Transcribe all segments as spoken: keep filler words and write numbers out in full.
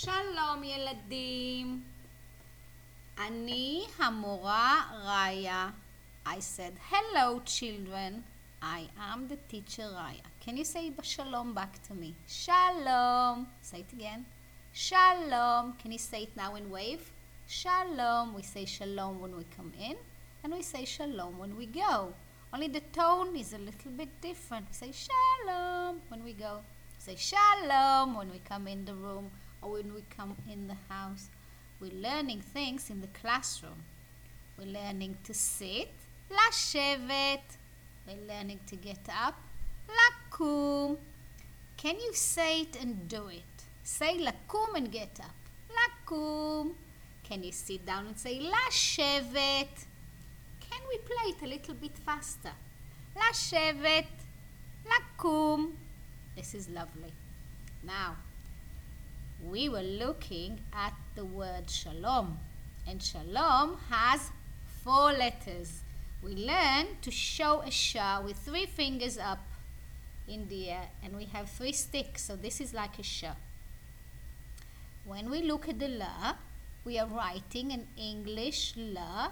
שלום ילדים, אני המורה ראיה. I said hello children, I am the teacher Raya. Can you say shalom back to me? Shalom. Say it again. Shalom. Can you say it now and wave? Shalom. We say shalom when we come in and we say shalom when we go. Only the tone is a little bit different. We say shalom when we go. Say shalom when we come in the room or when we come in the house. We're learning things in the classroom. We're learning to sit, לשבת. We're learning to get up, לקום. Can you say it and do it? Say לקום and get up. לקום. Can you sit down and say לשבת? Can we play it a little bit faster? לשבת, לקום. This is lovely. Now, we were looking at the word shalom. And shalom has four letters. We learned to show a sha with three fingers up in the air. And we have three sticks. So this is like a sha. When we look at the la, we are writing an English la,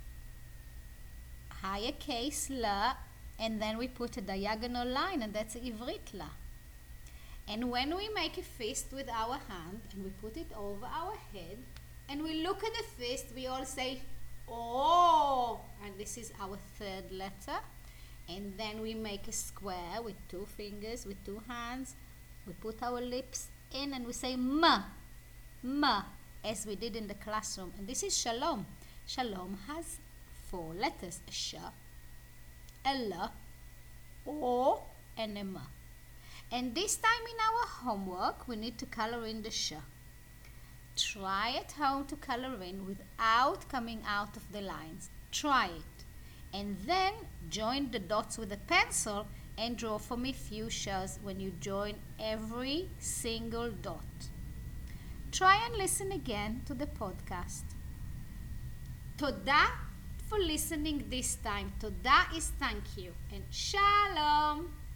higher case la, and then we put a diagonal line, and that's Ivrit la. And when we make a fist with our hand and we put it over our head and we look at the fist, we all say oh, and this is our third letter. And then we make a square with two fingers, with two hands. We put our lips in and we say ma, ma, as we did in the classroom. And this is shalom. Shalom has four letters: a sha, a la, o, and a ma. And this time in our homework, we need to color in the sha. Try at home to color in without coming out of the lines. Try it. And then join the dots with a pencil and draw for me few shas when you join every single dot. Try and listen again to the podcast. תודה for listening this time. תודה is thank you. And shalom.